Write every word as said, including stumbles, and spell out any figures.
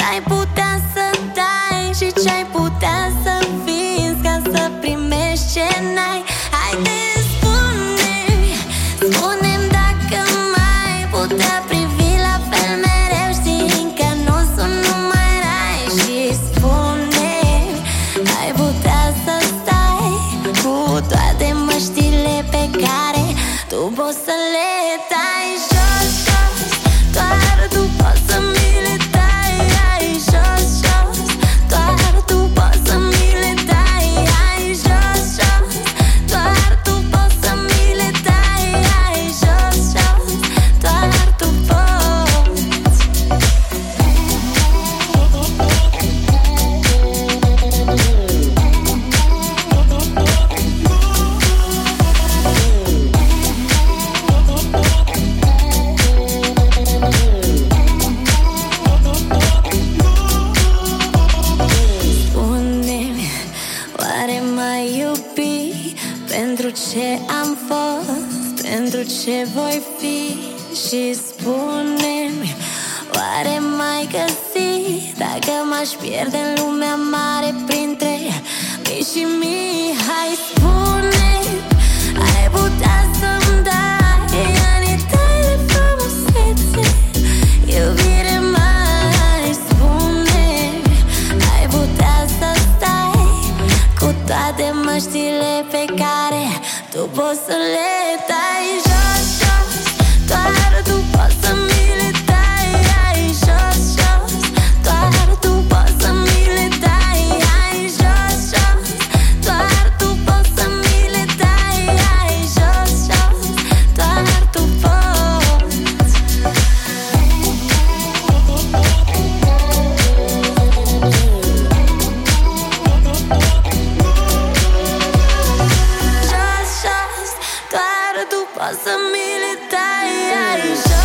Ai putea să dai și ce-ai putea să vinzi ca să primești ce n-ai. Haide, spune-mi, spune-mi dacă mai putea privi la fel mereu, știind că nu sunt numai rai. Și spune-mi, ai putea să stai cu toate măștile pe care tu poți să le dai jos, jos. Doar tu poți să mi le dai, ai jos, jos. Doar tu poți să mi le dai, ai jos, jos. Doar tu poți să mi le dai, ai jos, jos. Doar tu poți. Spune-mi, oare m-ai iubit pentru ce am fost, pentru ce voi fi? Și spune-mi, oare m-ai găsit dacă m-aș pierde în lumea mare printre mii și mii? Hai, spune-mi, ai putea să-mi dai anii tăi de frumusețe, iubire mai. Spune-mi, ai putea să stai cu toate măștile pe care tu poți să le dai jos, jos. Doar tu poți să mi le dai, ai jos, jos. Doar tu poți să mi le dai, ai jos, jos. Doar tu poți să mi le dai, ai jos, jos. Doar tu poți. Jos, jos. Doar tu poți să mi le dai, ai jos.